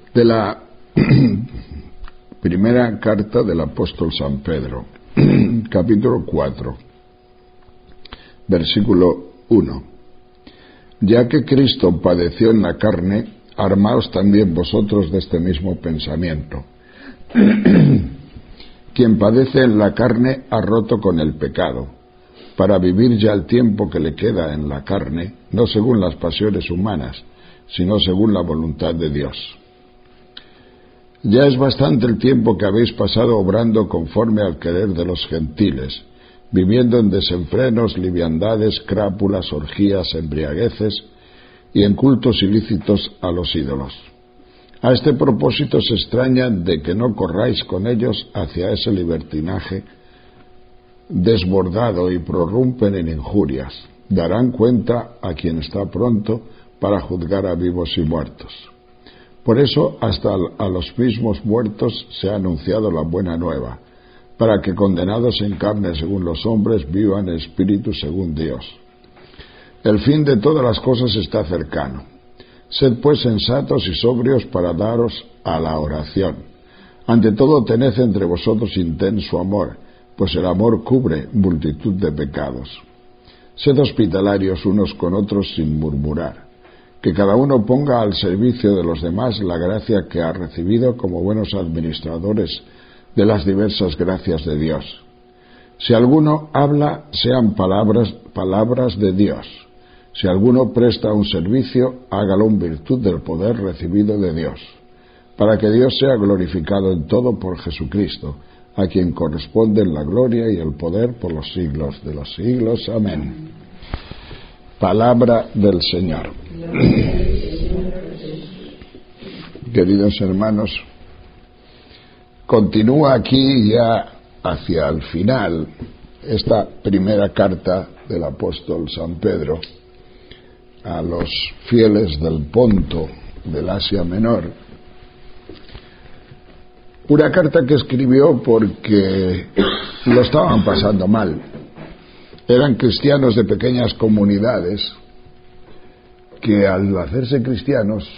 De la primera carta del apóstol San Pedro, capítulo 4, versículo 1. Ya que Cristo padeció en la carne, armaos también vosotros de este mismo pensamiento. Quien padece en la carne ha roto con el pecado, para vivir ya el tiempo que le queda en la carne, no según las pasiones humanas, sino según la voluntad de Dios. Ya es bastante el tiempo que habéis pasado obrando conforme al querer de los gentiles, viviendo en desenfrenos, liviandades, crápulas, orgías, embriagueces y en cultos ilícitos a los ídolos. A este propósito se extraña de que no corráis con ellos hacia ese libertinaje desbordado y prorrumpen en injurias. Darán cuenta a quien está pronto para juzgar a vivos y muertos. Por eso hasta a los mismos muertos se ha anunciado la buena nueva, para que condenados en carne según los hombres vivan en espíritu según Dios. El fin de todas las cosas está cercano. Sed pues sensatos y sobrios para daros a la oración. Ante todo tened entre vosotros intenso amor, pues el amor cubre multitud de pecados. Sed hospitalarios unos con otros sin murmurar. Que cada uno ponga al servicio de los demás la gracia que ha recibido como buenos administradores de las diversas gracias de Dios. Si alguno habla, sean palabras de Dios. Si alguno presta un servicio, hágalo en virtud del poder recibido de Dios, para que Dios sea glorificado en todo por Jesucristo, a quien corresponden la gloria y el poder por los siglos de los siglos. Amén. Palabra del Señor. Queridos hermanos, continúa aquí ya hacia el final esta primera carta del apóstol San Pedro a los fieles del Ponto, del Asia Menor. Una carta que escribió porque lo estaban pasando mal. Eran cristianos de pequeñas comunidades que al hacerse cristianos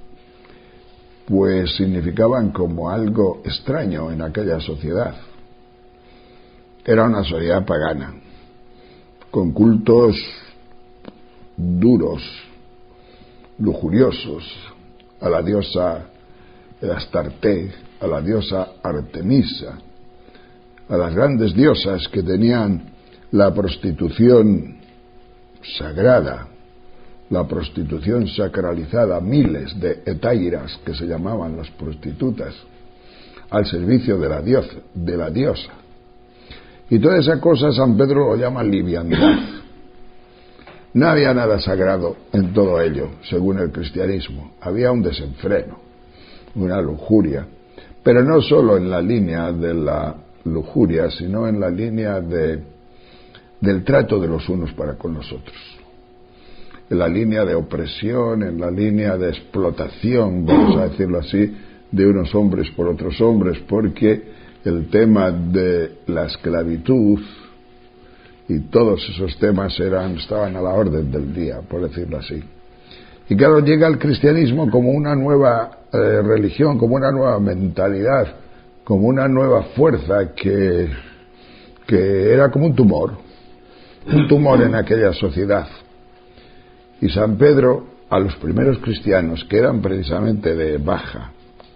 pues significaban como algo extraño en aquella sociedad. Era una sociedad pagana, con cultos duros, lujuriosos, a la diosa Astarte, a la diosa Artemisa, a las grandes diosas que tenían la prostitución sagrada, la prostitución sacralizada, miles de hetairas que se llamaban las prostitutas, al servicio de la diosa. Y toda esa cosa San Pedro lo llama liviandad. No había nada sagrado en todo ello, según el cristianismo. Había un desenfreno, una lujuria, pero no solo en la línea de la lujuria, sino en la línea del trato de los unos para con los otros, en la línea de opresión, en la línea de explotación, vamos a decirlo así, de unos hombres por otros hombres, porque el tema de la esclavitud y todos esos temas estaban a la orden del día, por decirlo así. Y claro, llega el cristianismo como una nueva religión, como una nueva mentalidad, como una nueva fuerza que era como un tumor en aquella sociedad. Y San Pedro, a los primeros cristianos, que eran precisamente de baja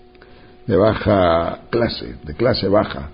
clase, de clase baja,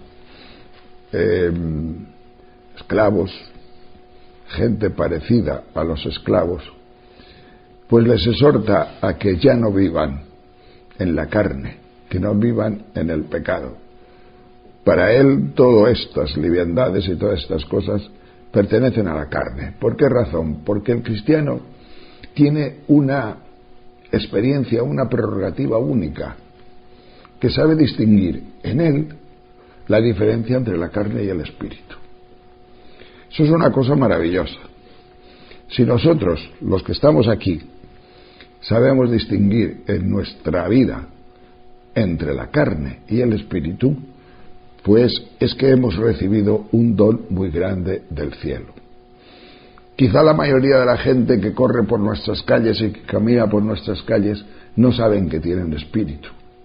esclavos, gente parecida a los esclavos, pues les exhorta a que ya no vivan en la carne, que no vivan en el pecado. Para él, todas estas liviandades y todas estas cosas pertenecen a la carne. ¿Por qué razón? Porque el cristiano tiene una experiencia, una prerrogativa única, que sabe distinguir en él la diferencia entre la carne y el espíritu. Eso es una cosa maravillosa. Si nosotros, los que estamos aquí, sabemos distinguir en nuestra vida entre la carne y el espíritu, pues es que hemos recibido un don muy grande del cielo. Quizá la mayoría de la gente que corre por nuestras calles y que camina por nuestras calles no saben que tienen espíritu.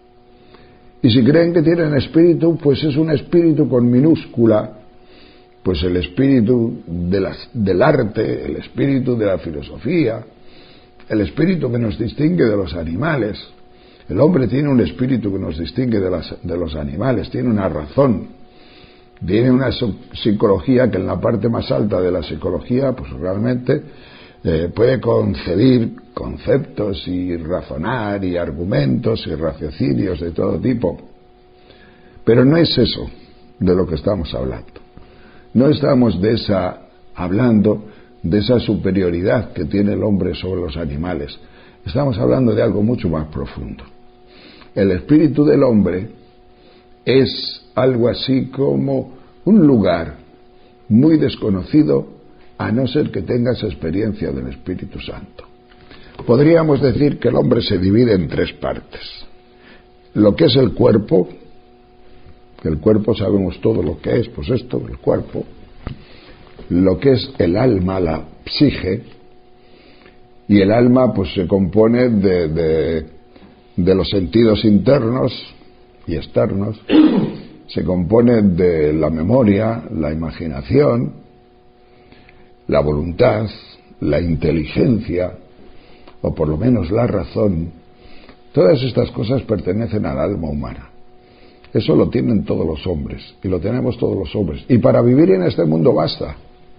Y si creen que tienen espíritu, pues es un espíritu con minúscula, pues el espíritu del arte, el espíritu de la filosofía, el espíritu que nos distingue de los animales. El hombre tiene un espíritu que nos distingue de los animales, tiene una razón, tiene una psicología que en la parte más alta de la psicología, pues realmente puede concebir conceptos y razonar y argumentos y raciocinios de todo tipo. Pero no es eso de lo que estamos hablando. No estamos hablando de esa superioridad que tiene el hombre sobre los animales. Estamos hablando de algo mucho más profundo. El espíritu del hombre es algo así como un lugar muy desconocido, a no ser que tengas experiencia del Espíritu Santo. Podríamos decir que el hombre se divide en tres partes. Lo que es el cuerpo, que el cuerpo sabemos todo lo que es, pues esto, el cuerpo. Lo que es el alma, la psique, y el alma pues se compone de los sentidos internos y externos, se compone de la memoria, la imaginación, la voluntad, la inteligencia, o por lo menos la razón. Todas estas cosas pertenecen al alma humana. Eso lo tienen todos los hombres, y lo tenemos todos los hombres. Y para vivir en este mundo basta.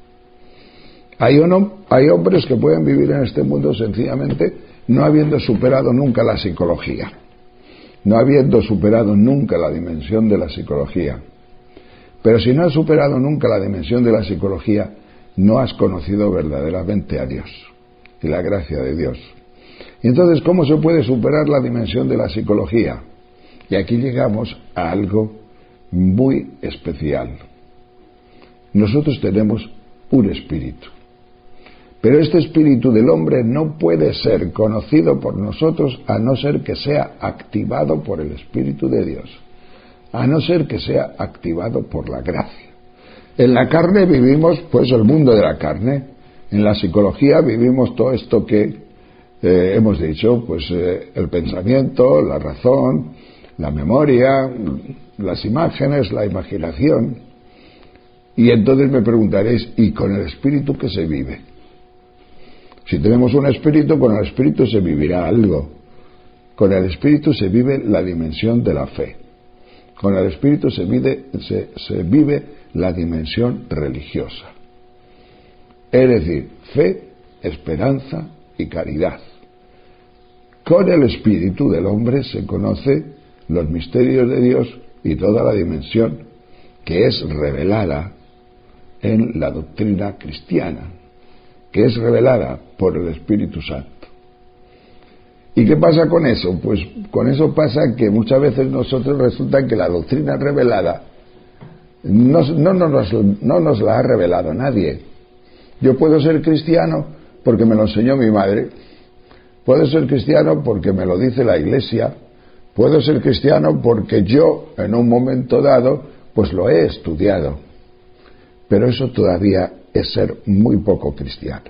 Hay hombres que pueden vivir en este mundo sencillamente no habiendo superado nunca la psicología, no habiendo superado nunca la dimensión de la psicología. Pero si no has superado nunca la dimensión de la psicología, no has conocido verdaderamente a Dios y la gracia de Dios. Y entonces, ¿cómo se puede superar la dimensión de la psicología? Y aquí llegamos a algo muy especial. Nosotros tenemos un espíritu. Pero este espíritu del hombre no puede ser conocido por nosotros a no ser que sea activado por el Espíritu de Dios, a no ser que sea activado por la gracia. En la carne vivimos pues el mundo de la carne, en la psicología vivimos todo esto que hemos dicho, pues el pensamiento, la razón, la memoria, las imágenes, la imaginación. Y entonces me preguntaréis, ¿y con el espíritu qué se vive? Si tenemos un espíritu, con el espíritu se vivirá algo. Con el espíritu se vive la dimensión de la fe. Con el espíritu se vive la dimensión religiosa. Es decir, fe, esperanza y caridad. Con el espíritu del hombre se conoce los misterios de Dios y toda la dimensión que es revelada en la doctrina cristiana, que es revelada por el Espíritu Santo. ¿Y qué pasa con eso? Pues con eso pasa que muchas veces nosotros resulta que la doctrina revelada no nos la ha revelado nadie. Yo puedo ser cristiano porque me lo enseñó mi madre, puedo ser cristiano porque me lo dice la Iglesia, puedo ser cristiano porque yo en un momento dado pues lo he estudiado, pero eso todavía es ser muy poco cristiano.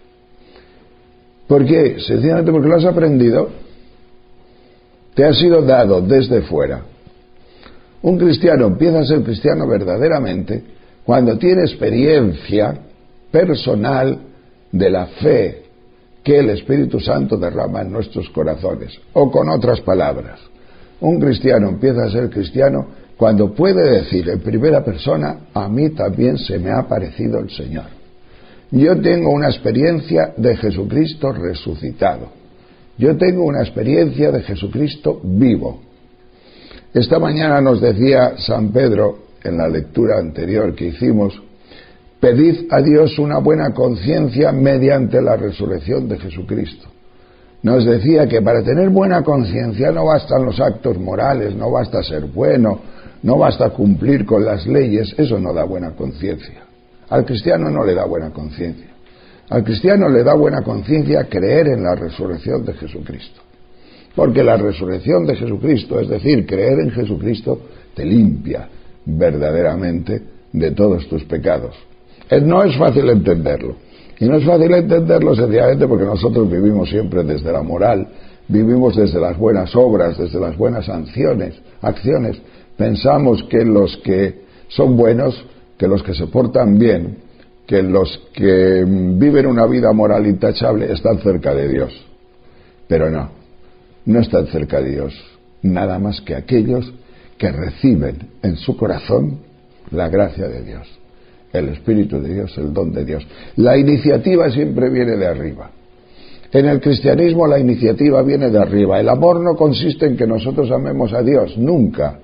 ¿Por qué? Sencillamente porque lo has aprendido, te ha sido dado desde fuera. Un cristiano empieza a ser cristiano verdaderamente cuando tiene experiencia personal de la fe que el Espíritu Santo derrama en nuestros corazones. O con otras palabras, un cristiano empieza a ser cristiano cuando puede decir en primera persona, a mí también se me ha aparecido el Señor. Yo tengo una experiencia de Jesucristo resucitado. Yo tengo una experiencia de Jesucristo vivo. Esta mañana nos decía San Pedro, en la lectura anterior que hicimos, pedid a Dios una buena conciencia mediante la resurrección de Jesucristo. Nos decía que para tener buena conciencia no bastan los actos morales, no basta ser bueno, no basta cumplir con las leyes, eso no da buena conciencia. Al cristiano no le da buena conciencia. Al cristiano le da buena conciencia creer en la resurrección de Jesucristo. Porque la resurrección de Jesucristo, es decir, creer en Jesucristo, te limpia verdaderamente de todos tus pecados. No es fácil entenderlo. Y no es fácil entenderlo sencillamente porque nosotros vivimos siempre desde la moral, vivimos desde las buenas obras, desde las buenas acciones. Pensamos que los que son buenos, que los que se portan bien, que los que viven una vida moral intachable están cerca de Dios. Pero no están cerca de Dios, nada más que aquellos que reciben en su corazón la gracia de Dios, el Espíritu de Dios, el don de Dios. La iniciativa siempre viene de arriba. En el cristianismo la iniciativa viene de arriba. El amor no consiste en que nosotros amemos a Dios, nunca.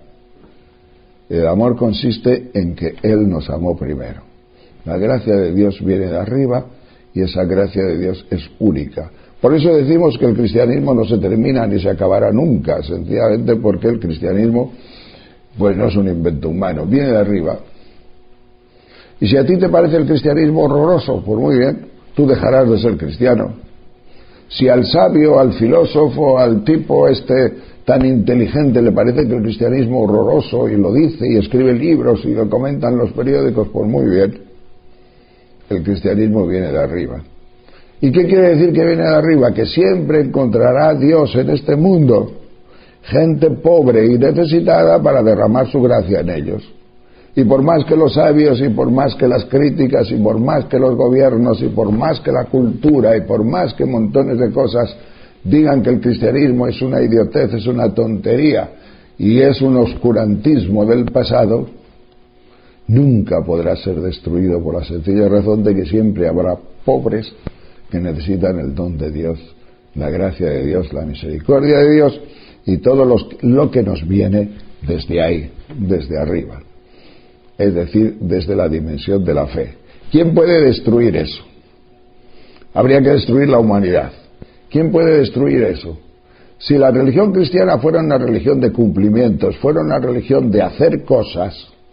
El amor consiste en que Él nos amó primero. La gracia de Dios viene de arriba y esa gracia de Dios es única. Por eso decimos que el cristianismo no se termina ni se acabará nunca, sencillamente porque el cristianismo pues no es un invento humano, viene de arriba. Y si a ti te parece el cristianismo horroroso, pues muy bien, tú dejarás de ser cristiano. Si al sabio, al filósofo, al tipo tan inteligente le parece que el cristianismo es horroroso y lo dice y escribe libros y lo comentan los periódicos, pues muy bien, el cristianismo viene de arriba. ¿Y qué quiere decir que viene de arriba? Que siempre encontrará Dios en este mundo gente pobre y necesitada para derramar su gracia en ellos. Y por más que los sabios, y por más que las críticas, y por más que los gobiernos, y por más que la cultura, y por más que montones de cosas digan que el cristianismo es una idiotez, es una tontería, y es un oscurantismo del pasado, nunca podrá ser destruido por la sencilla razón de que siempre habrá pobres que necesitan el don de Dios, la gracia de Dios, la misericordia de Dios, y todo lo que nos viene desde ahí, desde arriba. Es decir, desde la dimensión de la fe. ¿Quién puede destruir eso? Habría que destruir la humanidad. ¿Quién puede destruir eso? Si la religión cristiana fuera una religión de cumplimientos, fuera una religión de hacer cosas,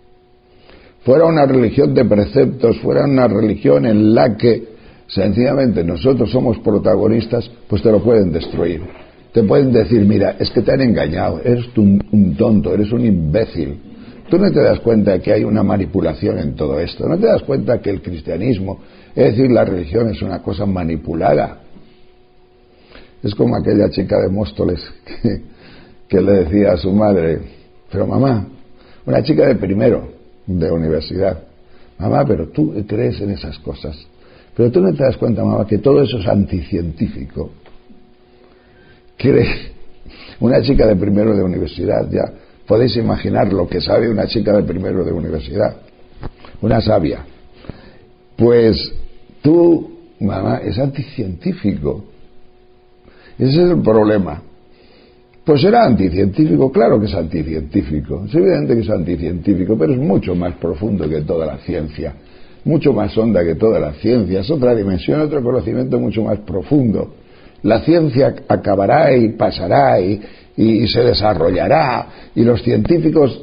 fuera una religión de preceptos, fuera una religión en la que sencillamente nosotros somos protagonistas, pues te lo pueden destruir. Te pueden decir, mira, es que te han engañado, eres tú un tonto, eres un imbécil. Tú no te das cuenta que hay una manipulación en todo esto, no te das cuenta que el cristianismo, es decir, la religión es una cosa manipulada. Es como aquella chica de Móstoles que le decía a su madre, pero mamá, una chica de primero de universidad, mamá, pero tú crees en esas cosas, pero tú no te das cuenta, mamá, que todo eso es anticientífico. Una chica de primero de universidad, ya podéis imaginar lo que sabe una chica de primero de universidad, una sabia. Pues tú, mamá, es anticientífico. Ese es el problema. Pues será anticientífico, claro que es anticientífico, es evidente que es anticientífico, pero es mucho más profundo que toda la ciencia, mucho más honda que toda la ciencia, es otra dimensión, otro conocimiento mucho más profundo. La ciencia acabará y pasará y se desarrollará, y los científicos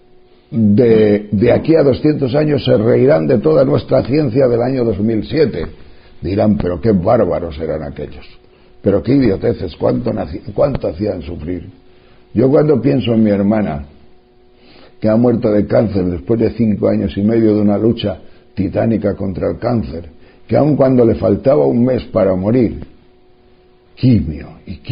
de aquí a 200 años se reirán de toda nuestra ciencia del año 2007. Dirán, pero qué bárbaros eran aquellos, pero qué idioteces, cuánto hacían sufrir. Yo cuando pienso en mi hermana, que ha muerto de cáncer después de 5 años y medio de una lucha titánica contra el cáncer, que aun cuando le faltaba un mes para morir, quimio,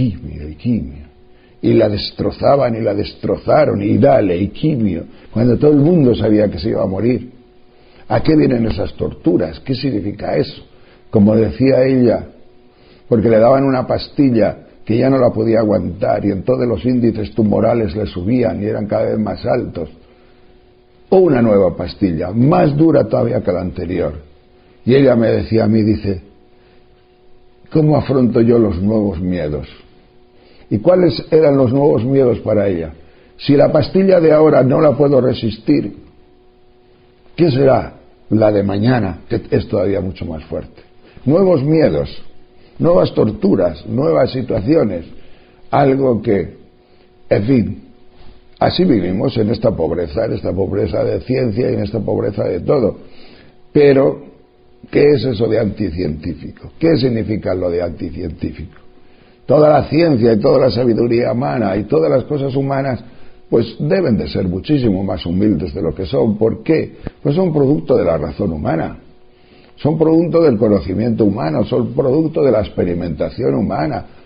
y la destrozaban y la destrozaron, y dale, y quimio, cuando todo el mundo sabía que se iba a morir. ¿A qué vienen esas torturas? ¿Qué significa eso? Como decía ella, porque le daban una pastilla que ya no la podía aguantar y entonces los índices tumorales le subían y eran cada vez más altos. O una nueva pastilla, más dura todavía que la anterior. Y ella me decía a mí, dice, ¿cómo afronto yo los nuevos miedos? ¿Y cuáles eran los nuevos miedos para ella? Si la pastilla de ahora no la puedo resistir, ¿qué será la de mañana, que es todavía mucho más fuerte? Nuevos miedos, nuevas torturas, nuevas situaciones, algo que, en fin, así vivimos en esta pobreza de ciencia y en esta pobreza de todo. Pero, ¿qué es eso de anticientífico? ¿Qué significa lo de anticientífico? Toda la ciencia y toda la sabiduría humana y todas las cosas humanas, pues deben de ser muchísimo más humildes de lo que son. ¿Por qué? Pues son producto de la razón humana, son producto del conocimiento humano, son producto de la experimentación humana,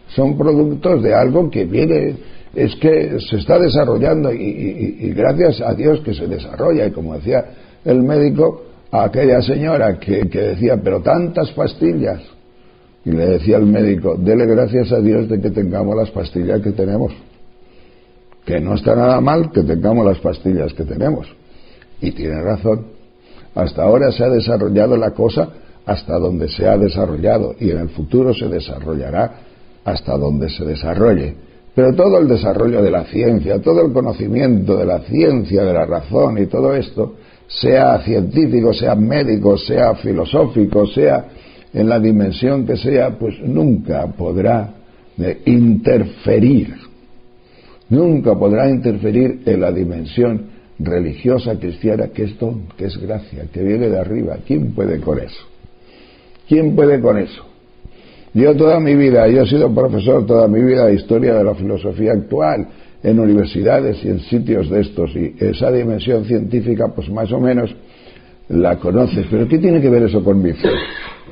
son productos de algo que viene, es que se está desarrollando y gracias a Dios que se desarrolla. Y como decía el médico a aquella señora que decía, pero tantas pastillas, y le decía el médico, dele gracias a Dios de que tengamos las pastillas que tenemos, que no está nada mal que tengamos las pastillas que tenemos. Y tiene razón. Hasta ahora se ha desarrollado la cosa hasta donde se ha desarrollado, y en el futuro se desarrollará hasta donde se desarrolle. Pero todo el desarrollo de la ciencia, todo el conocimiento de la ciencia, de la razón y todo esto, sea científico, sea médico, sea filosófico, sea en la dimensión que sea, pues nunca podrá interferir. Nunca podrá interferir en la dimensión religiosa cristiana, que es don, que es gracia, que viene de arriba. ¿Quién puede con eso? ¿Quién puede con eso? Yo toda mi vida, yo he sido profesor toda mi vida de historia de la filosofía actual en universidades y en sitios de estos, y esa dimensión científica pues más o menos la conoces. Pero ¿qué tiene que ver eso con mi fe?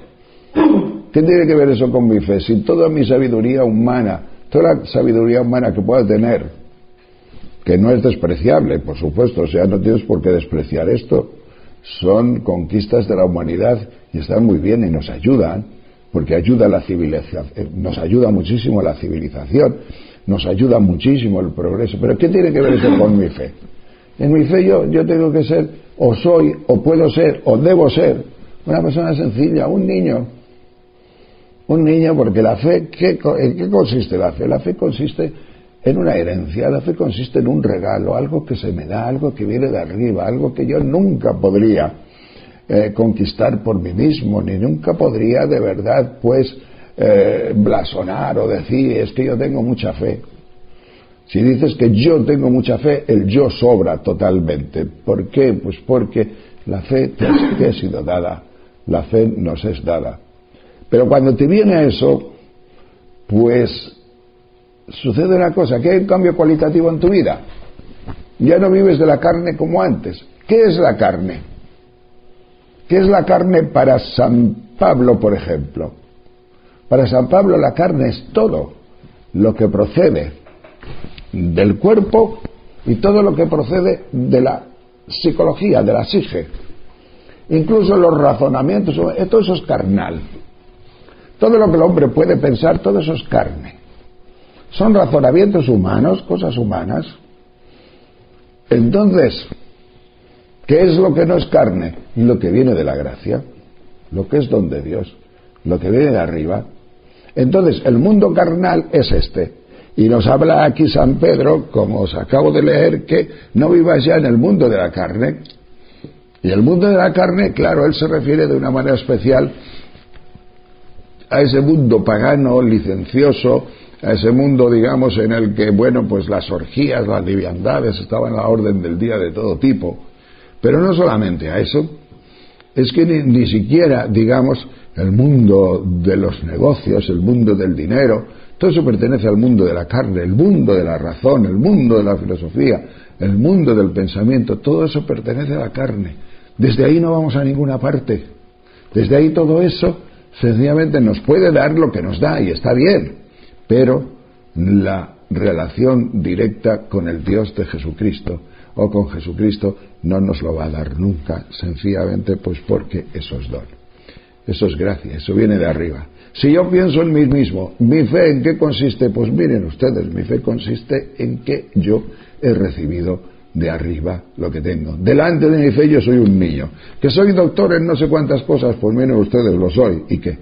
¿Qué tiene que ver eso con mi fe? Si toda mi sabiduría humana, toda la sabiduría humana que pueda tener, que no es despreciable, por supuesto, o sea, no tienes por qué despreciar esto, son conquistas de la humanidad y están muy bien y nos ayudan, porque ayuda a la civilización, nos ayuda muchísimo la civilización, nos ayuda muchísimo el progreso. Pero ¿qué tiene que ver eso con mi fe? En mi fe yo tengo que ser, o soy, o puedo ser, o debo ser una persona sencilla, un niño, porque la fe, ¿en qué consiste la fe? La fe consiste en una herencia, la fe consiste en un regalo, algo que se me da, algo que viene de arriba, algo que yo nunca podría conquistar por mí mismo, ni nunca podría de verdad pues blasonar o decir, es que yo tengo mucha fe. Si dices que yo tengo mucha fe, el yo sobra totalmente. ¿Por qué? Pues porque la fe te ha sido dada, la fe nos es dada. Pero cuando te viene eso, pues sucede una cosa, que hay un cambio cualitativo en tu vida. Ya no vives de la carne como antes. ¿Qué es la carne? ¿Qué es la carne para San Pablo, por ejemplo? Para San Pablo la carne es todo lo que procede del cuerpo y todo lo que procede de la psicología, de la psique. Incluso los razonamientos, todo eso es carnal. Todo lo que el hombre puede pensar, todo eso es carne. Son razonamientos humanos, cosas humanas. Entonces, ¿qué es lo que no es carne? Lo que viene de la gracia, lo que es don de Dios, lo que viene de arriba. Entonces, el mundo carnal es este. Y nos habla aquí San Pedro, como os acabo de leer, que no vivas ya en el mundo de la carne. Y el mundo de la carne, claro, él se refiere de una manera especial a ese mundo pagano, licencioso, a ese mundo, digamos, en el que, bueno, pues las orgías, las liviandades estaban a la orden del día de todo tipo. Pero no solamente a eso, es que ni siquiera, digamos, el mundo de los negocios, el mundo del dinero, todo eso pertenece al mundo de la carne, el mundo de la razón, el mundo de la filosofía, el mundo del pensamiento, todo eso pertenece a la carne. Desde ahí no vamos a ninguna parte. Desde ahí todo eso sencillamente nos puede dar lo que nos da y está bien, pero la relación directa con el Dios de Jesucristo o con Jesucristo no nos lo va a dar nunca, sencillamente pues porque eso es don, eso es gracia, eso viene de arriba. Si yo pienso en mí mismo, ¿mi fe en qué consiste? Pues miren ustedes, mi fe consiste en que yo he recibido de arriba lo que tengo. Delante de mi fe yo soy un niño. Que soy doctor en no sé cuántas cosas, pues miren ustedes, lo soy. ¿Y qué?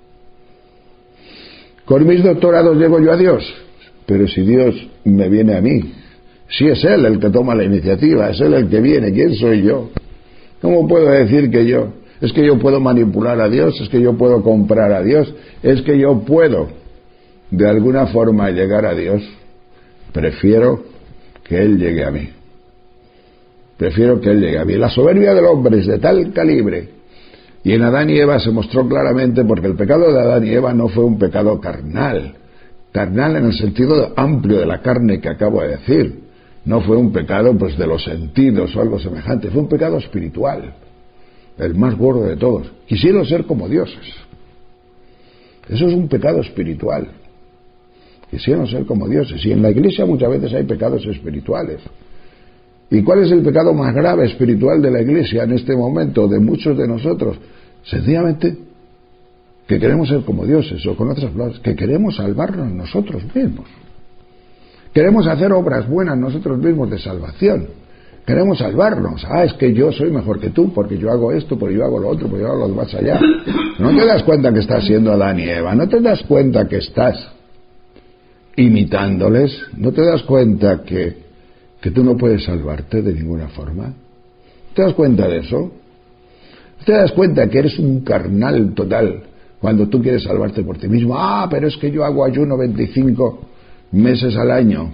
Con mis doctorados llego yo a Dios. Pero si Dios me viene a mí, si es Él el que toma la iniciativa, es Él el que viene, ¿quién soy yo? ¿Cómo puedo decir que yo? Es que yo puedo manipular a Dios, es que yo puedo comprar a Dios, es que yo puedo de alguna forma llegar a Dios. Prefiero que Él llegue a mí. Prefiero que Él llegue a mí. La soberbia del hombre es de tal calibre, y en Adán y Eva se mostró claramente, porque el pecado de Adán y Eva no fue un pecado carnal en el sentido amplio de la carne que acabo de decir, no fue un pecado pues de los sentidos o algo semejante, fue un pecado espiritual, el más gordo de todos. Quisieron ser como dioses. Eso es un pecado espiritual. Quisieron ser como dioses. Y en la iglesia muchas veces hay pecados espirituales. ¿Y cuál es el pecado más grave espiritual de la iglesia en este momento, de muchos de nosotros? Sencillamente que queremos ser como dioses, o con otras palabras, que queremos salvarnos nosotros mismos. Queremos hacer obras buenas nosotros mismos de salvación. Queremos salvarnos. Es que yo soy mejor que tú, porque yo hago esto, porque yo hago lo otro, porque yo hago lo demás allá. ¿No te das cuenta que estás siendo Adán y Eva? ¿No te das cuenta que estás imitándoles? ¿No te das cuenta que tú no puedes salvarte de ninguna forma? ¿Te das cuenta de eso? ¿Te das cuenta que eres un carnal total cuando tú quieres salvarte por ti mismo? Pero es que yo hago ayuno 25 meses al año.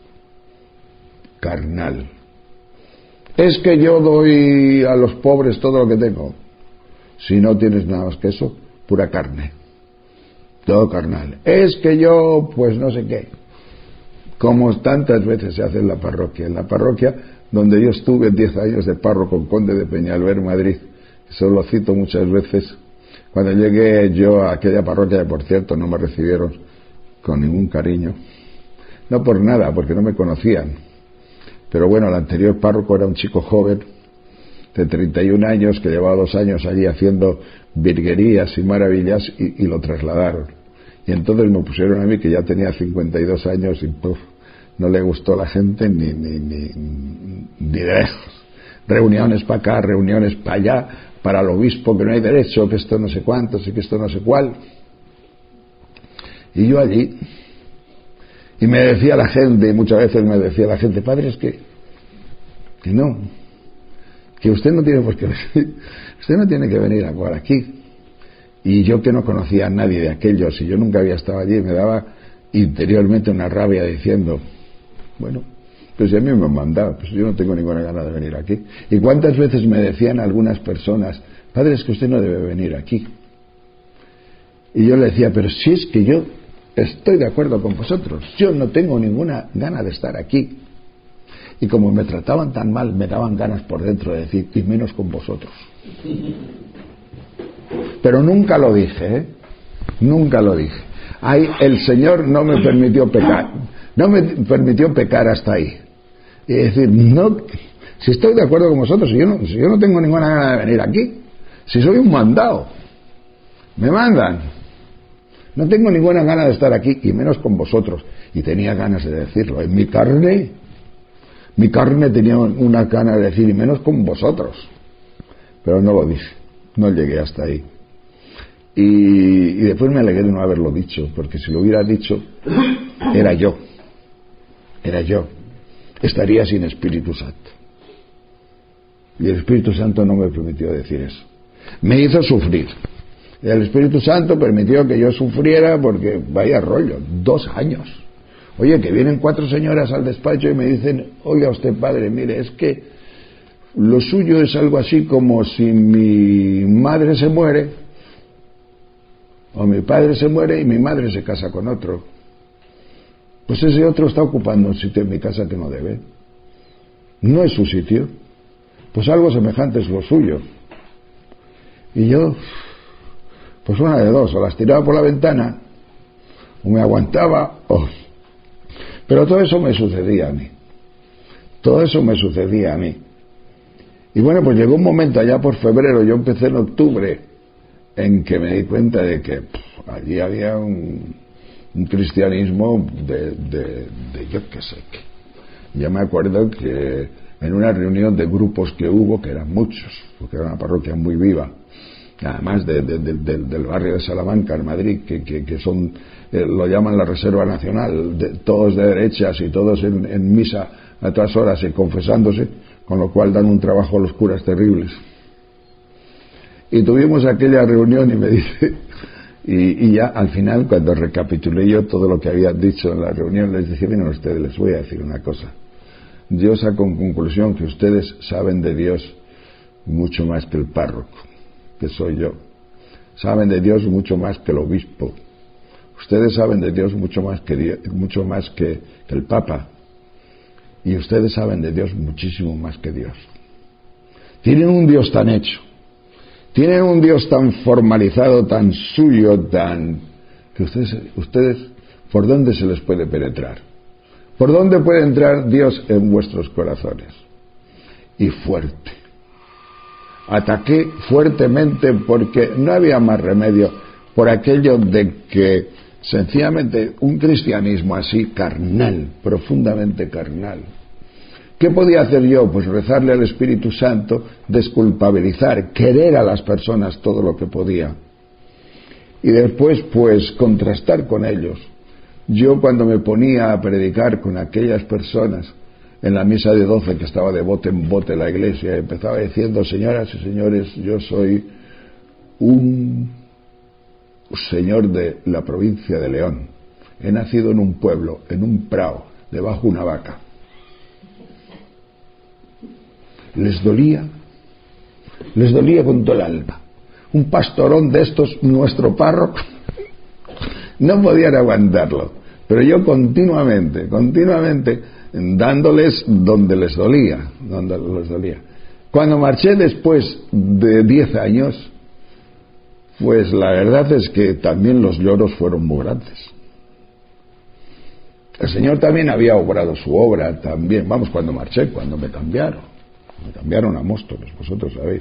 Carnal. Es que yo doy a los pobres todo lo que tengo. Si no tienes nada más que eso, pura carne. Todo carnal. Es que yo, pues no sé qué. Como tantas veces se hace en la parroquia. En la parroquia donde yo estuve 10 años de párroco en Conde de Peñalver, Madrid. Eso lo cito muchas veces. Cuando llegué yo a aquella parroquia, que por cierto no me recibieron con ningún cariño. No por nada, porque no me conocían. Pero bueno, el anterior párroco era un chico joven de 31 años que llevaba 2 años allí haciendo virguerías y maravillas y lo trasladaron. Y entonces me pusieron a mí, que ya tenía 52 años, y no le gustó a la gente ni de lejos. Reuniones para acá, reuniones para allá, para el obispo, que no hay derecho, que esto no sé cuántos y que esto no sé cuál. Y yo allí, y me decía la gente, y muchas veces me decía la gente, padre, es que no, que usted no tiene por qué venir, usted no tiene que venir a jugar aquí. Y yo, que no conocía a nadie de aquellos, y yo nunca había estado allí, me daba interiormente una rabia diciendo, bueno, pues si a mí me han mandado, pues yo no tengo ninguna gana de venir aquí. Y cuántas veces me decían algunas personas, padre, es que usted no debe venir aquí. Y yo le decía, pero si es que yo estoy de acuerdo con vosotros, yo no tengo ninguna gana de estar aquí. Y como me trataban tan mal, me daban ganas por dentro de decir, y menos con vosotros. Pero nunca lo dije, nunca lo dije. El Señor no me permitió pecar, no me permitió pecar hasta ahí. Y decir, no, si estoy de acuerdo con vosotros, si yo no tengo ninguna gana de venir aquí, si soy un mandado, me mandan, no tengo ninguna gana de estar aquí, y menos con vosotros. Y tenía ganas de decirlo, en mi carne tenía una gana de decir, y menos con vosotros. Pero no lo dije, no llegué hasta ahí. Y después me alegré de no haberlo dicho, porque si lo hubiera dicho, era yo, estaría sin Espíritu Santo. Y el Espíritu Santo no me permitió decir eso. Me hizo sufrir. El Espíritu Santo permitió que yo sufriera, porque vaya rollo, 2 años. Oye, que vienen 4 señoras al despacho y me dicen, oiga usted, padre, mire, es que lo suyo es algo así como si mi madre se muere, o mi padre se muere y mi madre se casa con otro. Pues ese otro está ocupando un sitio en mi casa que no debe. No es su sitio. Pues algo semejante es lo suyo. Y yo, pues una de dos, o las tiraba por la ventana, o me aguantaba, Pero todo eso me sucedía a mí. Todo eso me sucedía a mí. Y bueno, pues llegó un momento allá por febrero, yo empecé en octubre, en que me di cuenta de que allí había un cristianismo de yo qué sé qué. Ya me acuerdo que en una reunión de grupos que hubo, que eran muchos, porque era una parroquia muy viva, además del barrio de Salamanca, en Madrid, que son, lo llaman la Reserva Nacional, todos de derechas y todos en misa a todas horas y confesándose, con lo cual dan un trabajo a los curas terribles. Y tuvimos aquella reunión y me dice, y ya al final, cuando recapitulé yo todo lo que habían dicho en la reunión, les dije, miren ustedes, les voy a decir una cosa. Yo saco en conclusión que ustedes saben de Dios mucho más que el párroco, que soy yo. Saben de Dios mucho más que el obispo. Ustedes saben de Dios mucho más que el Papa. Y ustedes saben de Dios muchísimo más que Dios. Tienen un Dios tan hecho. Tienen un Dios tan formalizado, tan suyo, que ustedes ¿Por dónde se les puede penetrar? ¿Por dónde puede entrar Dios en vuestros corazones? Y fuerte. Ataqué fuertemente porque no había más remedio por aquello de que sencillamente un cristianismo así carnal, profundamente carnal. ¿Qué podía hacer yo? Pues rezarle al Espíritu Santo, desculpabilizar, querer a las personas todo lo que podía. Y después, pues, contrastar con ellos. Yo cuando me ponía a predicar con aquellas personas, en la misa de 12 que estaba de bote en bote la iglesia, empezaba diciendo: señoras y señores, yo soy un señor de la provincia de León. He nacido en un pueblo, en un prado, debajo de una vaca. Les dolía con todo el alma. Un pastorón de estos, nuestro párroco, no podían aguantarlo. Pero yo continuamente, dándoles donde les dolía. Cuando marché después de 10 años, pues la verdad es que también los lloros fueron muy grandes. El Señor también había obrado su obra, también, cuando marché, cuando me cambiaron a Móstoles, vosotros sabéis.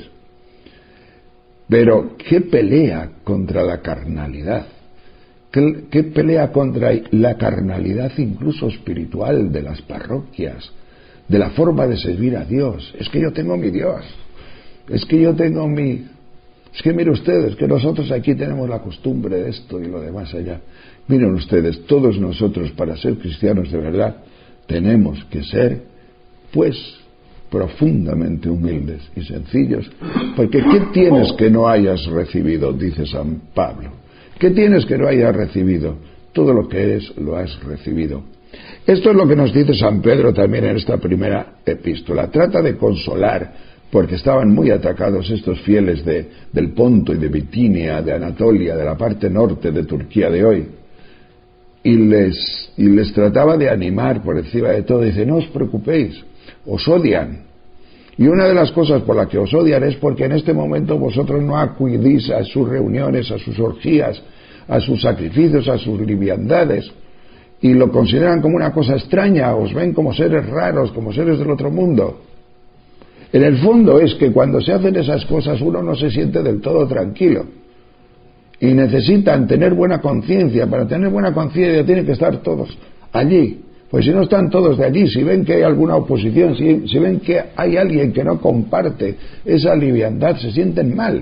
Pero ¿qué pelea contra la carnalidad? ¿Qué pelea contra la carnalidad incluso espiritual de las parroquias, de la forma de servir a Dios? Es que yo tengo mi Dios, es que mire ustedes, que nosotros aquí tenemos la costumbre de esto y lo demás allá. Miren ustedes, todos nosotros, para ser cristianos de verdad, tenemos que ser, pues, profundamente humildes y sencillos, porque ¿qué tienes que no hayas recibido? Dice San Pablo. ¿Qué tienes que no hayas recibido? Todo lo que eres lo has recibido. Esto es lo que nos dice San Pedro también en esta primera epístola. Trata de consolar, porque estaban muy atacados estos fieles del Ponto y de Bitinia, de Anatolia, de la parte norte de Turquía de hoy, y les trataba de animar por encima de todo. Dice: no os preocupéis, os odian, y una de las cosas por las que os odian es porque en este momento vosotros no acudís a sus reuniones, a sus orgías, a sus sacrificios, a sus liviandades, y lo consideran como una cosa extraña, os ven como seres raros, como seres del otro mundo. En el fondo es que cuando se hacen esas cosas uno no se siente del todo tranquilo, y necesitan tener buena conciencia. Para tener buena conciencia tienen que estar todos allí. Pues si no están todos de allí, si ven que hay alguna oposición, si ven que hay alguien que no comparte esa liviandad, se sienten mal.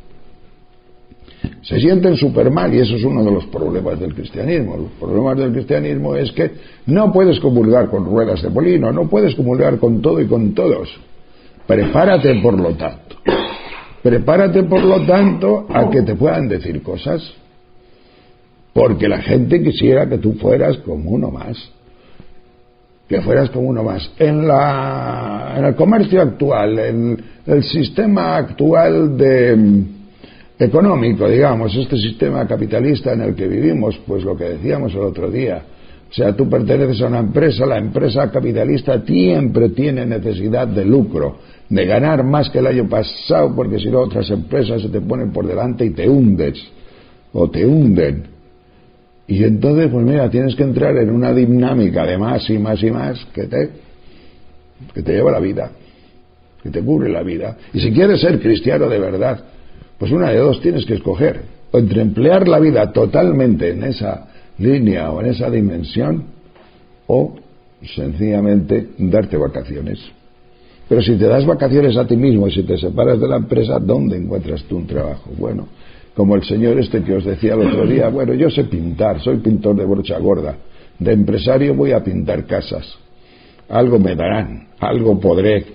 Se sienten súper mal, y eso es uno de los problemas del cristianismo. Los problemas del cristianismo es que no puedes comulgar con ruedas de molino, no puedes comulgar con todo y con todos. Prepárate, por lo tanto, a que te puedan decir cosas, porque la gente quisiera que tú fueras como uno más. En el comercio actual, en el sistema actual económico, digamos, este sistema capitalista en el que vivimos, pues lo que decíamos el otro día, o sea, tú perteneces a una empresa, la empresa capitalista siempre tiene necesidad de lucro, de ganar más que el año pasado, porque si no otras empresas se te ponen por delante y te hundes, o te hunden. Y entonces, pues mira, tienes que entrar en una dinámica de más y más y más que te lleva la vida, que te cubre la vida. Y si quieres ser cristiano de verdad, pues una de dos tienes que escoger: o entre emplear la vida totalmente en esa línea o en esa dimensión, o sencillamente darte vacaciones. Pero si te das vacaciones a ti mismo y si te separas de la empresa, ¿dónde encuentras tú un trabajo? Bueno, como el señor que os decía el otro día, bueno, yo sé pintar, soy pintor de brocha gorda, de empresario voy a pintar casas, algo me darán, algo podré.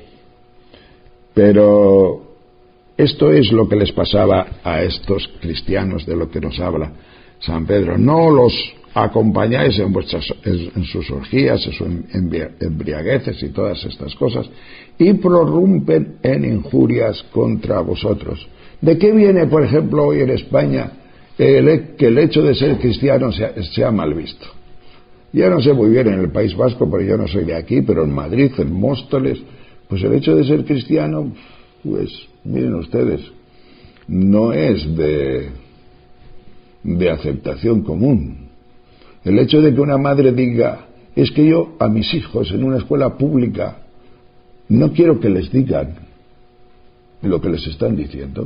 Pero esto es lo que les pasaba a estos cristianos de lo que nos habla San Pedro. No los acompañáis en sus orgías, en sus embriagueces y todas estas cosas, y prorrumpen en injurias contra vosotros. ¿De qué viene, por ejemplo, hoy en España que el hecho de ser cristiano sea mal visto? Yo no sé muy bien en el País Vasco, porque yo no soy de aquí, pero en Madrid, en Móstoles, pues el hecho de ser cristiano, pues miren ustedes, no es de aceptación común. El hecho de que una madre diga, es que yo a mis hijos en una escuela pública no quiero que les digan lo que les están diciendo.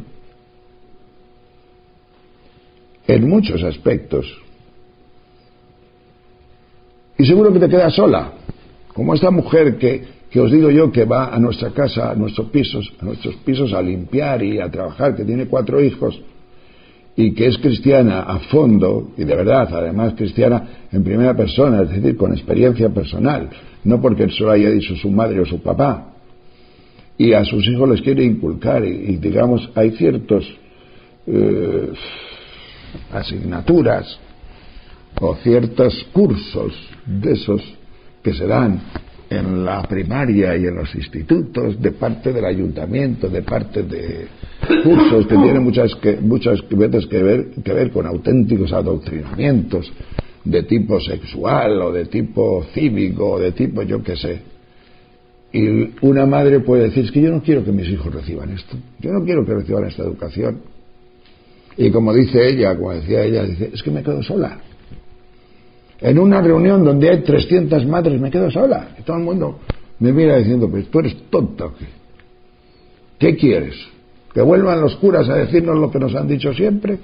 En muchos aspectos. Y seguro que te quedas sola, como esta mujer que os digo yo, que va a nuestra casa, a nuestros pisos a limpiar y a trabajar, que tiene 4 hijos y que es cristiana a fondo, y de verdad, además cristiana en primera persona, es decir, con experiencia personal, no porque eso lo haya dicho su madre o su papá, y a sus hijos les quiere inculcar, y digamos, hay ciertos asignaturas o ciertos cursos de esos que se dan en la primaria y en los institutos de parte del ayuntamiento, de parte de cursos que tienen muchas veces que ver con auténticos adoctrinamientos de tipo sexual o de tipo cívico o de tipo yo qué sé. Y una madre puede decir, es que yo no quiero que mis hijos reciban esto, yo no quiero que reciban esta educación. Y como dice ella, como decía ella, dice, es que me quedo sola. En una reunión donde hay 300 madres me quedo sola. Y todo el mundo me mira diciendo, pues tú eres tonta. ¿Qué quieres? ¿Que vuelvan los curas a decirnos lo que nos han dicho siempre?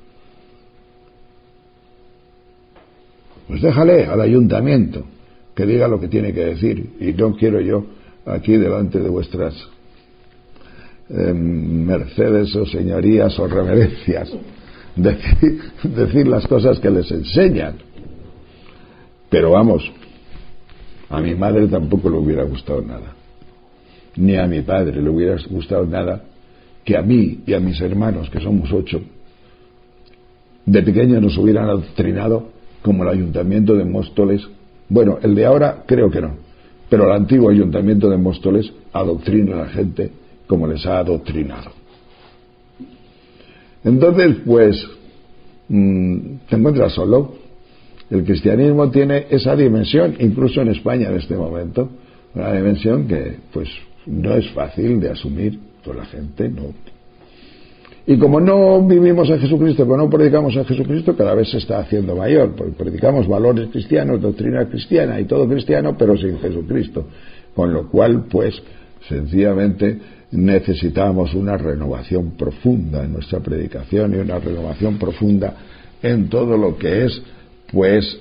Pues déjale al ayuntamiento que diga lo que tiene que decir. Y no quiero yo aquí delante de vuestras mercedes o señorías o reverencias decir las cosas que les enseñan. Pero vamos, a mi madre tampoco le hubiera gustado nada, ni a mi padre le hubiera gustado nada que a mí y a mis hermanos, que somos 8, de pequeños nos hubieran adoctrinado como el ayuntamiento de Móstoles. Bueno, el de ahora creo que no, pero el antiguo ayuntamiento de Móstoles adoctrina a la gente como les ha adoctrinado. Entonces, pues, te encuentras solo. El cristianismo tiene esa dimensión, incluso en España en este momento, una dimensión que pues no es fácil de asumir por la gente, no. Y como no vivimos a Jesucristo, como no predicamos a Jesucristo, cada vez se está haciendo mayor, porque predicamos valores cristianos, doctrina cristiana y todo cristiano, pero sin Jesucristo, con lo cual pues sencillamente necesitamos una renovación profunda en nuestra predicación y una renovación profunda en todo lo que es pues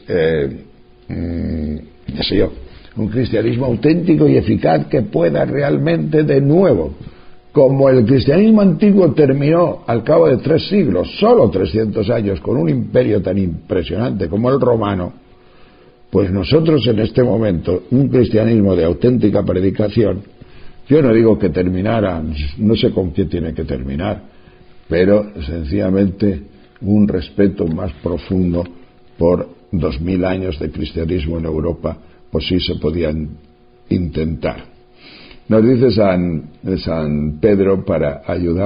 qué sé yo, un cristianismo auténtico y eficaz que pueda realmente de nuevo, como el cristianismo antiguo terminó al cabo de 3 siglos, solo 300 años, con un imperio tan impresionante como el romano, pues nosotros en este momento, un cristianismo de auténtica predicación, yo no digo que terminara, no sé con qué tiene que terminar, pero sencillamente un respeto más profundo por 2000 años de cristianismo en Europa, pues sí se podían intentar. Nos dice San Pedro para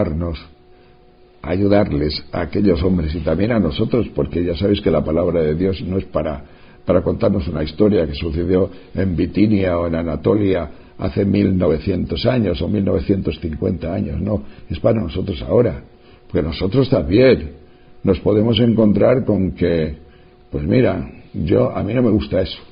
ayudarles a aquellos hombres y también a nosotros, porque ya sabéis que la palabra de Dios no es para contarnos una historia que sucedió en Bitinia o en Anatolia hace 1900 años o 1950 años, no, es para nosotros ahora, porque nosotros también nos podemos encontrar con que pues mira, a mí no me gusta eso.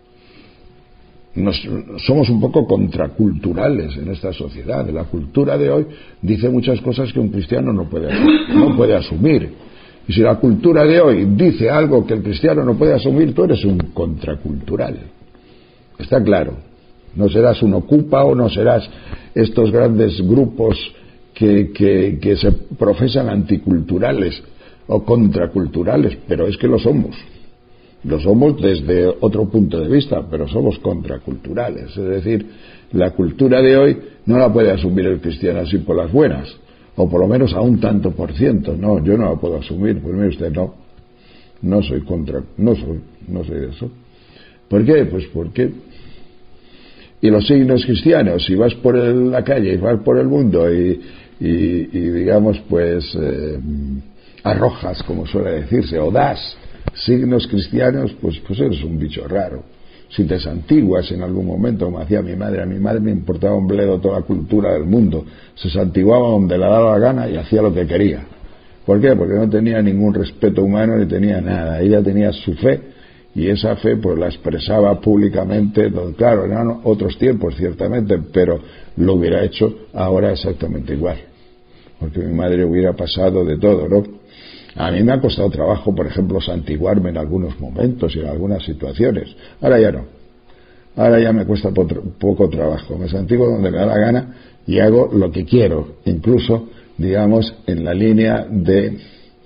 Somos un poco contraculturales en esta sociedad. La cultura de hoy dice muchas cosas que un cristiano no puede asumir. Y si la cultura de hoy dice algo que el cristiano no puede asumir, tú eres un contracultural. Está claro. No serás un ocupa o no serás estos grandes grupos que se profesan anticulturales o contraculturales, pero es que lo somos. Lo somos desde otro punto de vista, pero somos contraculturales. Es decir, la cultura de hoy no la puede asumir el cristiano así por las buenas, o por lo menos a un tanto por ciento. No, yo no la puedo asumir. Pues mire usted, no soy de eso. ¿Por qué? Pues porque. Y los signos cristianos, si vas por la calle y vas por el mundo y digamos, pues arrojas, como suele decirse, o das signos cristianos, pues eres un bicho raro. Si te santiguas en algún momento, como hacía mi madre, a mi madre me importaba un bledo toda la cultura del mundo, se santiguaba donde le daba la gana y hacía lo que quería. ¿Por qué? Porque no tenía ningún respeto humano ni tenía nada, ella tenía su fe y esa fe pues la expresaba públicamente. Claro, eran otros tiempos ciertamente, pero lo hubiera hecho ahora exactamente igual, porque mi madre hubiera pasado de todo, ¿no? A mí me ha costado trabajo, por ejemplo, santiguarme en algunos momentos y en algunas situaciones. Ahora ya no. Ahora ya me cuesta poco trabajo. Me santiguo donde me da la gana y hago lo que quiero, incluso, digamos, en la línea de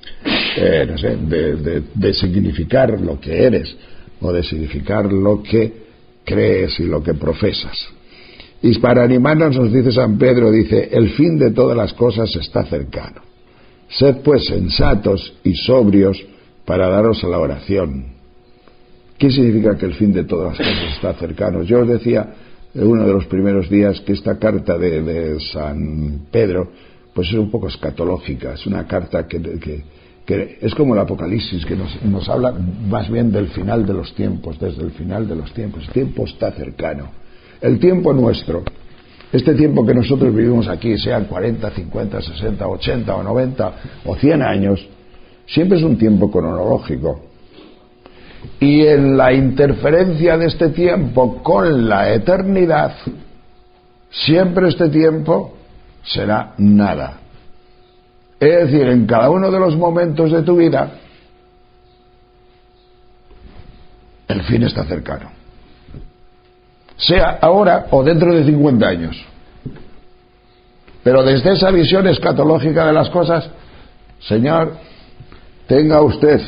de significar lo que eres o de significar lo que crees y lo que profesas. Y para animarnos nos dice San Pedro, dice: el fin de todas las cosas está cercano. Sed pues sensatos y sobrios para daros a la oración. ¿Qué significa que el fin de todas las cosas está cercano? Yo os decía en uno de los primeros días que esta carta de San Pedro pues es un poco escatológica, es una carta que es como el Apocalipsis, que nos habla más bien del final de los tiempos, desde el final de los tiempos. El tiempo está cercano. El tiempo nuestro, este tiempo que nosotros vivimos aquí, sean 40, 50, 60, 80 o 90 o 100 años, siempre es un tiempo cronológico. Y en la interferencia de este tiempo con la eternidad, siempre este tiempo será nada. Es decir, en cada uno de los momentos de tu vida, el fin está cercano. Sea ahora o dentro de 50 años. Pero desde esa visión escatológica de las cosas, Señor, tenga usted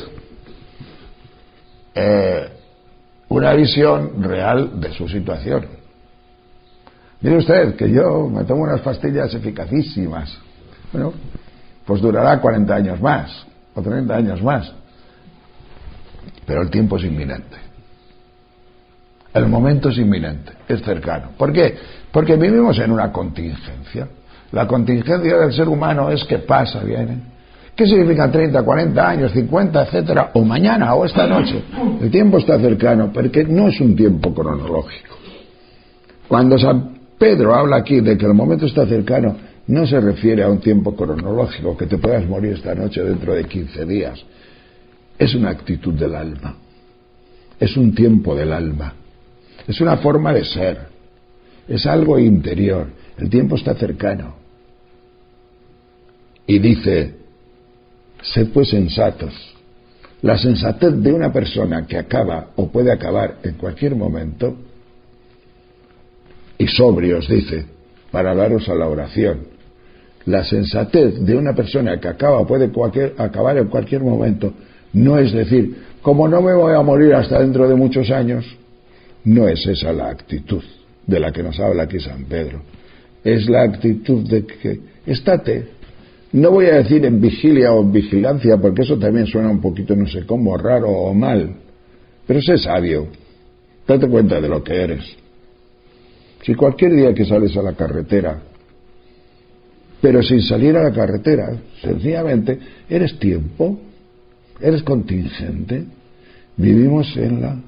una visión real de su situación. Mire usted que yo me tomo unas pastillas eficacísimas. Bueno, pues durará 40 años más o 30 años más, pero el tiempo es inminente, el momento es inminente, es cercano. ¿Por qué? Porque vivimos en una contingencia. La contingencia del ser humano es que pasa, viene. ¿Qué significa 30, 40 años, 50, etcétera, o mañana o esta noche? El tiempo está cercano porque no es un tiempo cronológico. Cuando San Pedro habla aquí de que el momento está cercano, no se refiere a un tiempo cronológico, que te puedas morir esta noche dentro de 15 días. Es una actitud del alma. Es un tiempo del alma. Es una forma de ser. Es algo interior. El tiempo está cercano. Y dice: sed pues sensatos. La sensatez de una persona que acaba o puede acabar en cualquier momento, y sobrios, dice, para daros a la oración. La sensatez de una persona que acaba o puede acabar en cualquier momento no es decir, como no me voy a morir hasta dentro de muchos años. No es esa la actitud de la que nos habla aquí San Pedro. Es la actitud de que estate, no voy a decir en vigilia o en vigilancia, porque eso también suena un poquito no sé cómo, raro o mal, pero sé sabio, date cuenta de lo que eres. Si cualquier día que sales a la carretera, pero sin salir a la carretera, sencillamente eres tiempo, eres contingente, vivimos en la...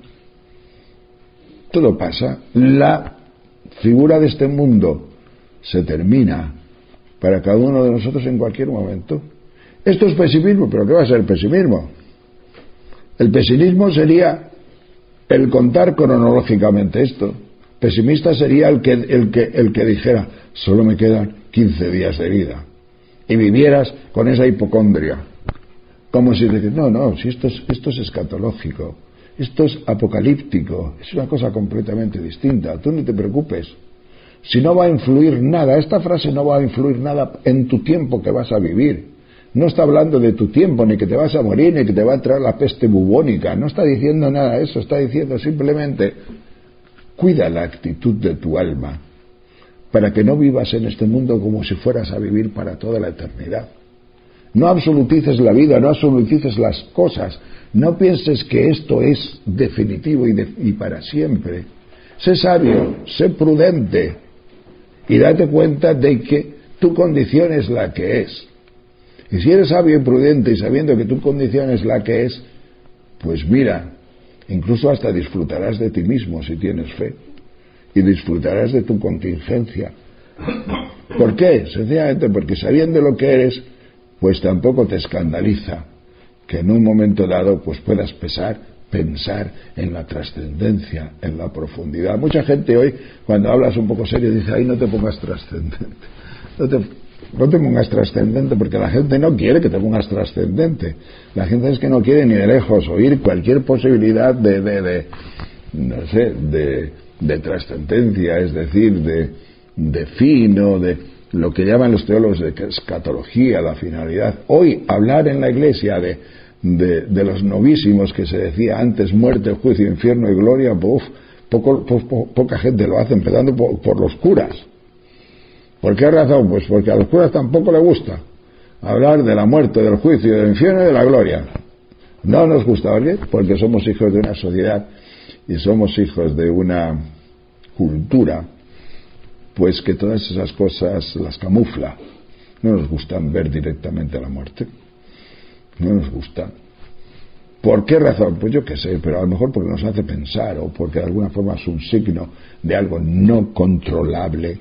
Todo pasa, la figura de este mundo se termina para cada uno de nosotros en cualquier momento. Esto es pesimismo, pero ¿qué va a ser el pesimismo? El pesimismo sería el contar cronológicamente esto. Pesimista sería el que dijera, solo me quedan 15 días de vida, y vivieras con esa hipocondria, como si dices, no, si esto es escatológico, esto es apocalíptico, es una cosa completamente distinta, tú no te preocupes, si no va a influir nada, esta frase no va a influir nada en tu tiempo que vas a vivir, no está hablando de tu tiempo, ni que te vas a morir, ni que te va a entrar la peste bubónica, no está diciendo nada de eso, está diciendo simplemente, cuida la actitud de tu alma, para que no vivas en este mundo como si fueras a vivir para toda la eternidad. No absolutices la vida, no absolutices las cosas, no pienses que esto es definitivo y para siempre. Sé sabio, sé prudente y date cuenta de que tu condición es la que es. Y si eres sabio y prudente y sabiendo que tu condición es la que es, pues mira, incluso hasta disfrutarás de ti mismo si tienes fe. Y disfrutarás de tu contingencia. ¿Por qué? Sencillamente porque sabiendo lo que eres, pues tampoco te escandaliza que en un momento dado pues puedas pasar pensar en la trascendencia, en la profundidad. Mucha gente hoy, cuando hablas un poco serio, dice, ay, no te pongas trascendente. No te pongas trascendente, porque la gente no quiere que te pongas trascendente. La gente es que no quiere ni de lejos oír cualquier posibilidad de trascendencia, es decir, de fin o de lo que llaman los teólogos de escatología, la finalidad. Hoy hablar en la iglesia de los novísimos, que se decía antes muerte, juicio, infierno y gloria, poca gente lo hace, empezando por los curas. ¿Por qué razón? Pues porque a los curas tampoco les gusta hablar de la muerte, del juicio, del infierno y de la gloria. No nos gusta, ¿vale? Porque somos hijos de una sociedad y somos hijos de una cultura, pues que todas esas cosas las camufla. No nos gustan ver directamente la muerte. No nos gusta. ¿Por qué razón? Pues yo qué sé, pero a lo mejor porque nos hace pensar o porque de alguna forma es un signo de algo no controlable,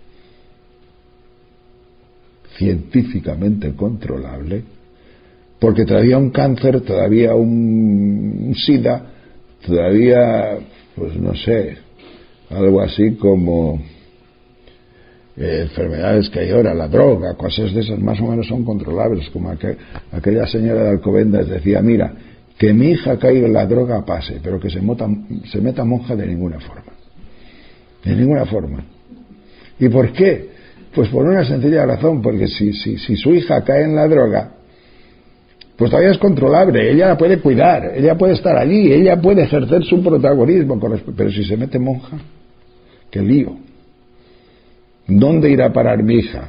científicamente controlable, porque todavía un cáncer, todavía un SIDA, todavía, pues no sé, algo así como enfermedades que hay ahora, la droga, cosas de esas más o menos son controlables, como aquella señora de Alcobendas decía, mira, que mi hija caiga en la droga pase, pero que se meta monja de ninguna forma. De ninguna forma. ¿Y por qué? Pues por una sencilla razón, porque si su hija cae en la droga, pues todavía es controlable, ella la puede cuidar, ella puede estar allí, ella puede ejercer su protagonismo, pero si se mete monja, qué lío. ¿Dónde irá a parar mi hija?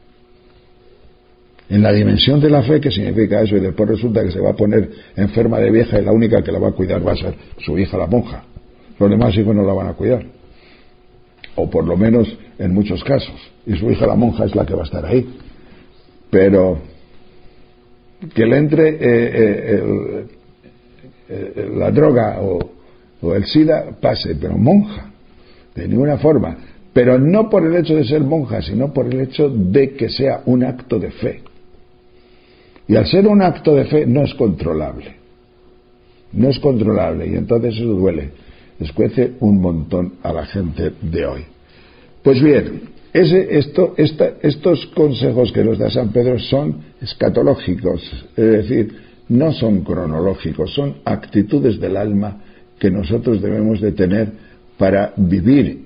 En la dimensión de la fe, ¿qué significa eso? Y después resulta que se va a poner enferma de vieja y la única que la va a cuidar va a ser su hija la monja. Los demás hijos no la van a cuidar. O por lo menos en muchos casos. Y su hija la monja es la que va a estar ahí. Pero que le entre la droga o el SIDA pase, pero monja, de ninguna forma. Pero no por el hecho de ser monja, sino por el hecho de que sea un acto de fe. Y al ser un acto de fe no es controlable. No es controlable y entonces eso duele. Escuece un montón a la gente de hoy. Pues bien, estos consejos que nos da San Pedro son escatológicos, es decir, no son cronológicos, son actitudes del alma que nosotros debemos de tener para vivir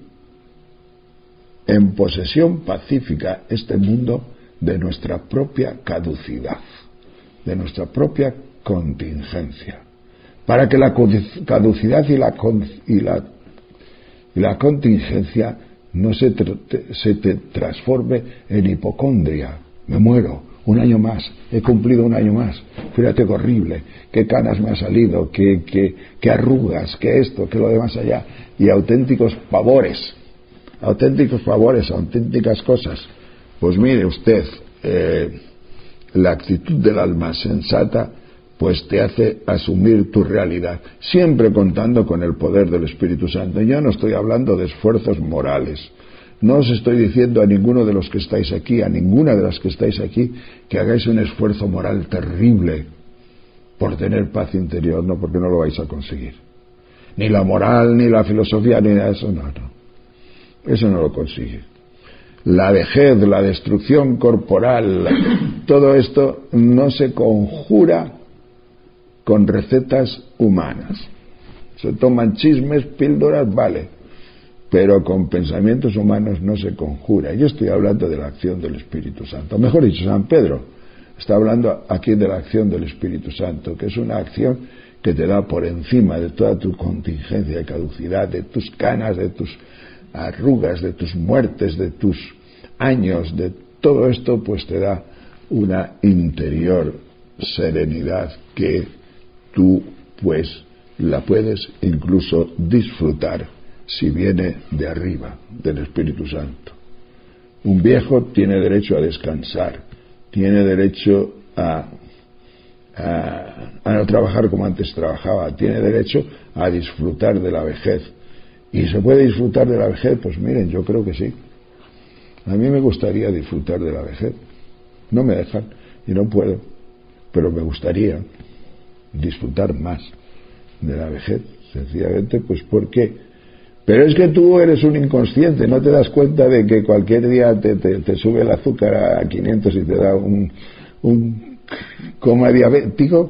en posesión pacífica este mundo de nuestra propia caducidad, de nuestra propia contingencia, para que la caducidad y la contingencia no se te transforme en hipocondria. Me muero, un año más, he cumplido un año más, fíjate qué horrible, qué canas me ha salido, qué arrugas, qué esto, qué lo demás allá, y auténticos pavores, auténticas cosas. Pues mire usted, la actitud del alma sensata pues te hace asumir tu realidad, siempre contando con el poder del Espíritu Santo. Yo no estoy hablando de esfuerzos morales, no os estoy diciendo a ninguno de los que estáis aquí, a ninguna de las que estáis aquí, que hagáis un esfuerzo moral terrible por tener paz interior, no, porque no lo vais a conseguir. Ni la moral, ni la filosofía, ni nada de eso, no. Eso no lo consigue. La vejez, la destrucción corporal, todo esto no se conjura con recetas humanas. Se toman chismes, píldoras, vale, pero con pensamientos humanos no se conjura. Yo estoy hablando de la acción del Espíritu Santo. Mejor dicho, San Pedro está hablando aquí de la acción del Espíritu Santo, que es una acción que te da por encima de toda tu contingencia y caducidad, de tus canas, de tus arrugas, de tus muertes, de tus años, de todo esto, pues te da una interior serenidad que tú pues la puedes incluso disfrutar si viene de arriba, del Espíritu Santo. Un viejo tiene derecho a descansar, tiene derecho a no trabajar como antes trabajaba, tiene derecho a disfrutar de la vejez. ¿Y se puede disfrutar de la vejez? Pues miren, yo creo que sí. A mí me gustaría disfrutar de la vejez. No me dejan y no puedo, pero me gustaría disfrutar más de la vejez, sencillamente pues porque... Pero es que tú eres un inconsciente, no te das cuenta de que cualquier día te sube el azúcar a 500 y te da un coma diabético.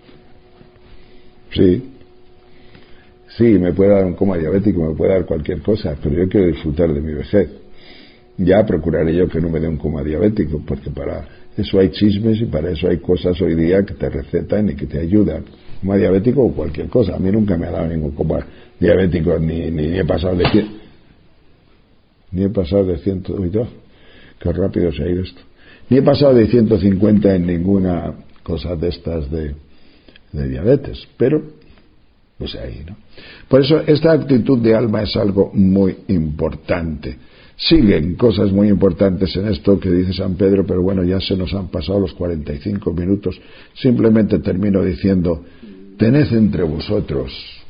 Sí, me puede dar un coma diabético, me puede dar cualquier cosa, pero yo quiero disfrutar de mi vejez. Ya procuraré yo que no me dé un coma diabético, porque para eso hay chismes y para eso hay cosas hoy día que te recetan y que te ayudan. Coma diabético o cualquier cosa. A mí nunca me ha dado ningún coma diabético, ni he pasado de 100. Ni he pasado de 100. Uy, qué rápido se ha ido esto. Ni he pasado de 150 en ninguna cosa de estas de diabetes, pero pues ahí, ¿no? Por eso esta actitud de alma es algo muy importante. Siguen cosas muy importantes en esto que dice San Pedro, pero bueno, ya se nos han pasado los 45 minutos. Simplemente termino diciendo: tened entre vosotros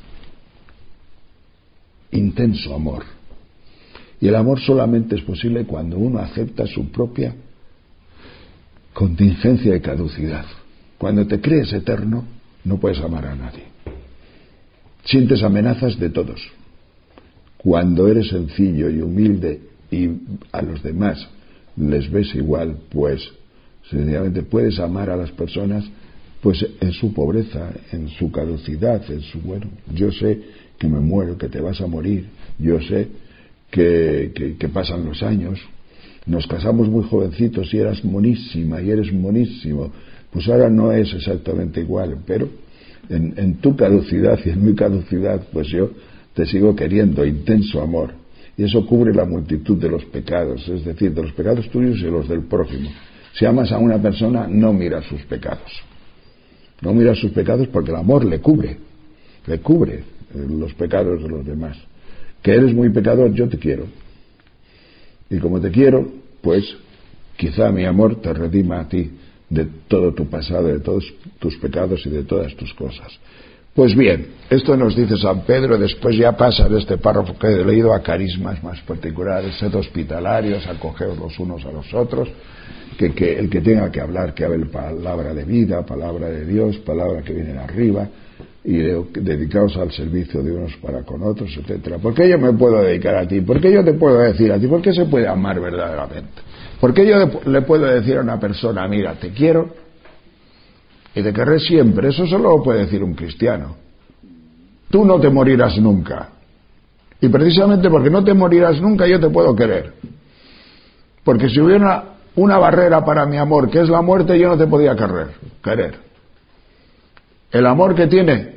intenso amor. Y el amor solamente es posible cuando uno acepta su propia contingencia y caducidad. Cuando te crees eterno, no puedes amar a nadie. Sientes amenazas de todos. Cuando eres sencillo y humilde y a los demás les ves igual, pues sencillamente puedes amar a las personas pues en su pobreza, en su caducidad, en su bueno. Yo sé que me muero, que te vas a morir. Yo sé que pasan los años. Nos casamos muy jovencitos y eras monísima y eres monísimo. Pues ahora no es exactamente igual, pero en tu caducidad y en mi caducidad, pues yo te sigo queriendo, intenso amor. Y eso cubre la multitud de los pecados, es decir, de los pecados tuyos y los del prójimo. Si amas a una persona, no miras sus pecados. No miras sus pecados porque el amor le cubre los pecados de los demás. Que eres muy pecador, yo te quiero. Y como te quiero, pues quizá mi amor te redima a ti de todo tu pasado, de todos tus pecados y de todas tus cosas. Pues bien, esto nos dice San Pedro. Después ya pasa de este párrafo que he leído a carismas más particulares: sed hospitalarios, acogeos los unos a los otros, que el que tenga que hablar, que hable palabra de vida, palabra de Dios, palabra que viene de arriba, y dedicaos al servicio de unos para con otros, etcétera. ¿Por qué yo me puedo dedicar a ti? ¿Por qué yo te puedo decir a ti? ¿Por qué se puede amar verdaderamente? ¿Por qué yo le puedo decir a una persona: mira, te quiero y te querré siempre? Eso solo lo puede decir un cristiano. Tú no te morirás nunca. Y precisamente porque no te morirás nunca, yo te puedo querer. Porque si hubiera una barrera para mi amor, que es la muerte, yo no te podía querer. El amor que tiene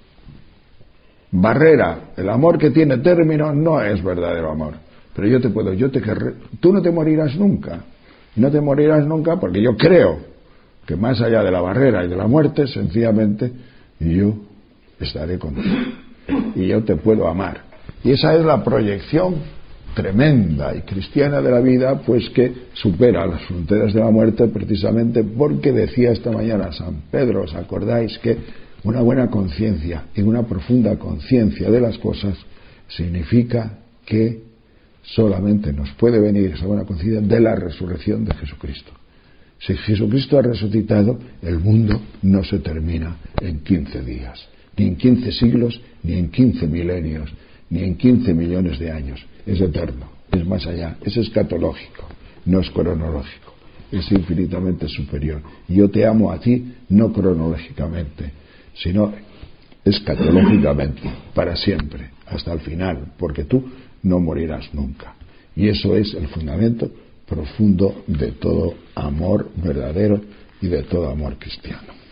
barrera, el amor que tiene término, no es verdadero amor. Pero yo te querré. Tú no te morirás nunca. Y no te morirás nunca porque yo creo que más allá de la barrera y de la muerte, sencillamente, yo estaré contigo. Y yo te puedo amar. Y esa es la proyección tremenda y cristiana de la vida, pues que supera las fronteras de la muerte, precisamente porque decía esta mañana San Pedro, ¿os acordáis? Que una buena conciencia y una profunda conciencia de las cosas significa que solamente nos puede venir esa buena conciencia de la resurrección de Jesucristo. Si Jesucristo ha resucitado, el mundo no se termina en 15 días, ni en 15 siglos, ni en 15 milenios, ni en 15 millones de años. Es eterno, es más allá, es escatológico, no es cronológico, es infinitamente superior. Y yo te amo a ti no cronológicamente, sino escatológicamente, para siempre, hasta el final, porque tú no morirás nunca. Y eso es el fundamento profundo de todo amor verdadero y de todo amor cristiano.